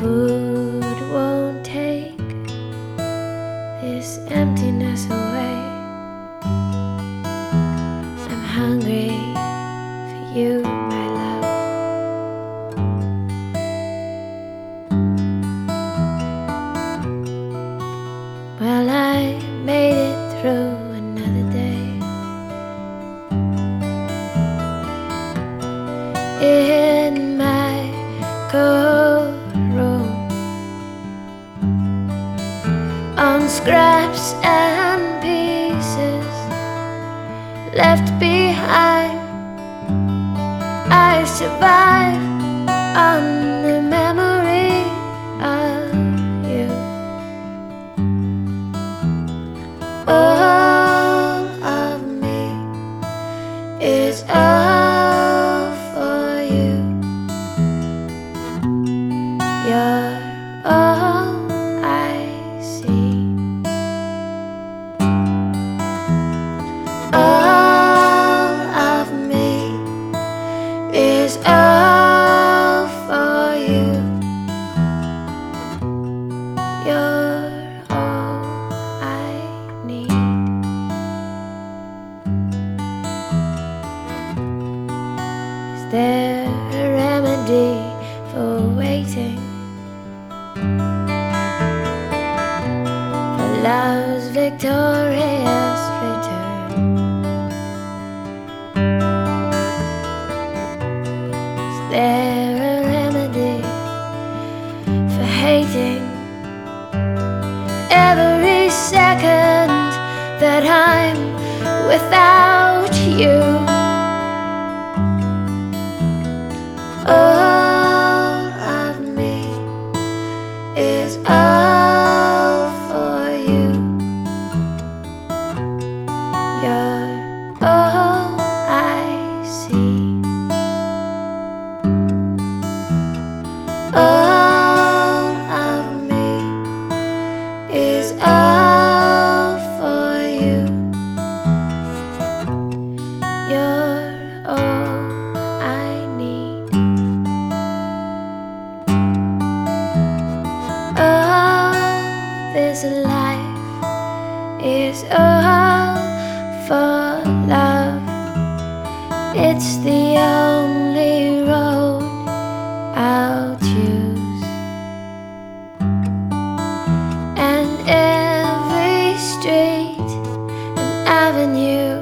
food won't take this emptiness away. I'm hungry for you, my love. Well, I made it through another day in my cold room, on scraps and pieces left behind. I survive on the memory of you. All of me is all for you. You're all I see. All of me is all for you. You're all I need. Is there a remedy for waiting? For love's victorious return? Is there a remedy for hating every second that I'm without you? All of me is all for you. You're all I see. All of me is all for you. You're all I need. All this life is all for love. It's the only road I'll choose, and every street and avenue,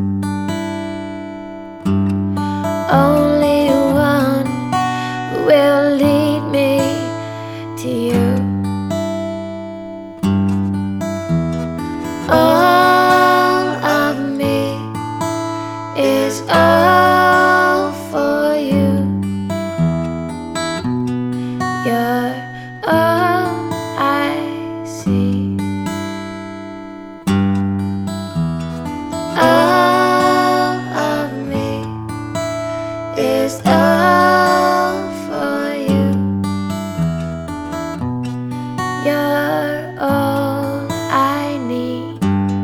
only one will lead me to you. All of me is all for you. You're all I see. All of me is all for you. You're all I need.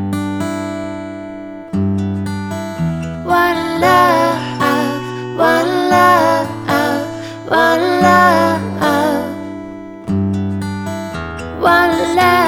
One love, one love, one love, one love.